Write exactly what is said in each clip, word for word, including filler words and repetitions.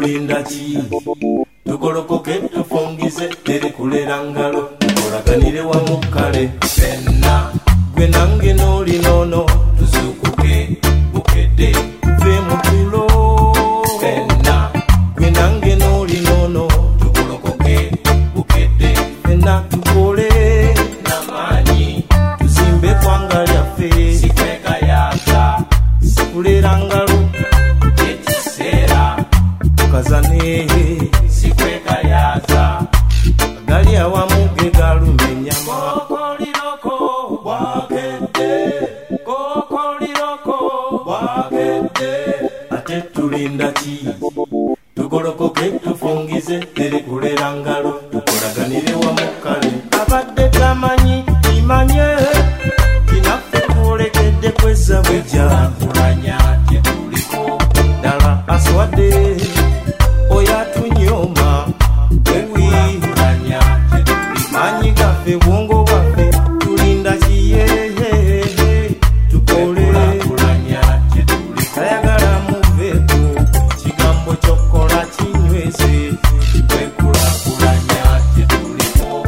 tulinda ki tugolokoke tufungize terikulera ngalo tukolaganire wamu kale fenna gwe nange n'oli nono tuzukuke bukedde tuve mu tulo fenna gwe nange n'oli nono tugolokoke bukedde fenna tukole n'amaanyi tuzimbe eggwanga lyaffe sikwekayaza sikulera ngalo ekiseera tukazane sikwekayaza gali awamu ge galumenya kokoliroko bwakedde kokoliroko bwakedde ate tulinda ki tugolokoke tufungize terikulera ngalo tukolaganire wamu kale abadde tamanyi imanye kinaffe twolekedde kweza bwejja kulanya tetuliko ddala aswadde oyatunyoma ewikulanya tetuliko manyi gaffe bwongo bwaffe tulinda kiyehehe tukole kulanya tetuliko tayagala muveeko kigambo kyokkola kinyweze twekulakulanya tetuliko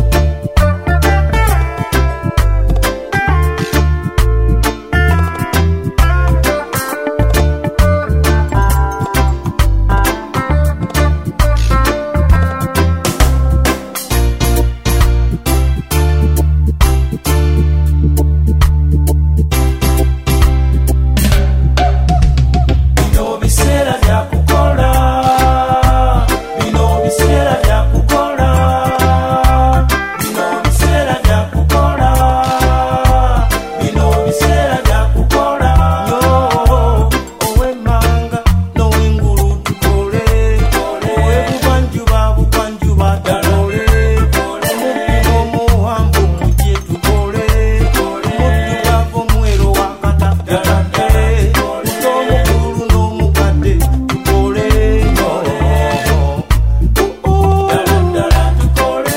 bino biseera bya kukola bino biseera bya kukola bino biseera bya kukola bino biseera bya kukola yo ow'emmanga n'ow'engulu tukole ow'ebugwanjuba bugwanjuba tukole omubbi n'omuwanvu mujje tukole omuddugavu omweru wakata tukole muto omukulu n'omukadde tukole ddala ddala tukole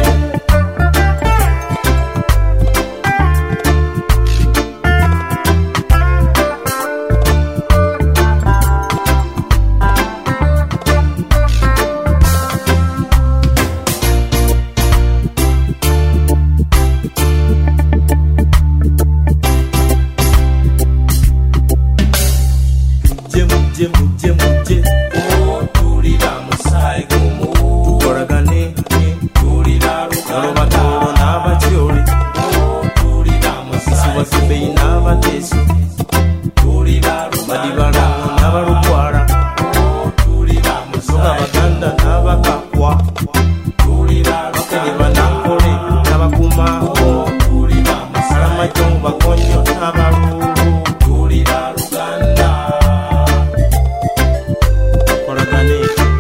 mujje mujje mujje mujje tulira musaayi gumu tukolagane tulira lukalobatolo n'abakyoli tulira musaayi wasibeyi n'abateeso tulira badibalamu n'abalukwala tulira musaayi abaganda n'abakakwa tulira bakenye banankole n'abakuma tulira musaayi amajongo bakonyo n'abalulu tulira luganda kolagane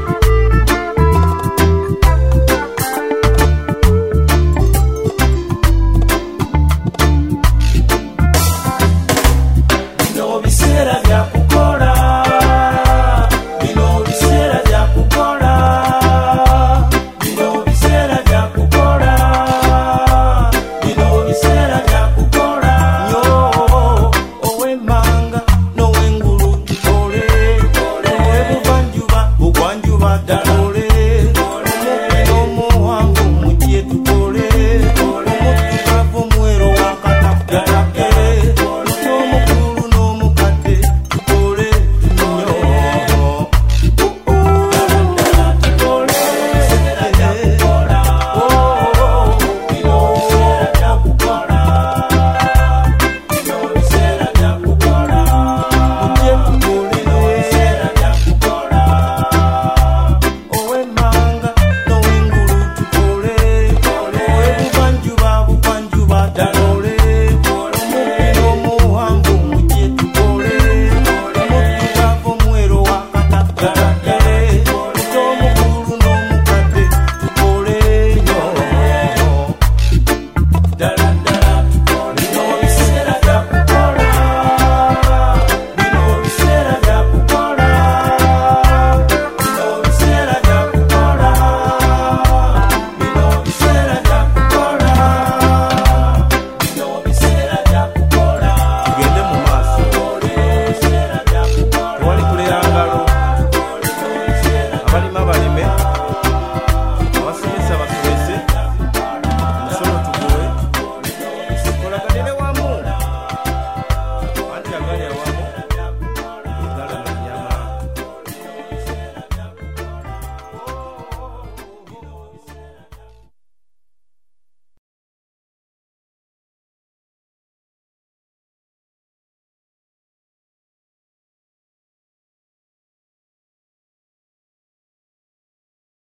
bino biseera bya kukola bino biseera bya kukola bino biseera bya kukola bino biseera bya kukola yo ow'emmanga n'ow'engulu tukole ow'ebugwanjuba bugwanjuba tukole omubbi n'omuwanvu mujje tukole omuddugavu omweru wakata tukole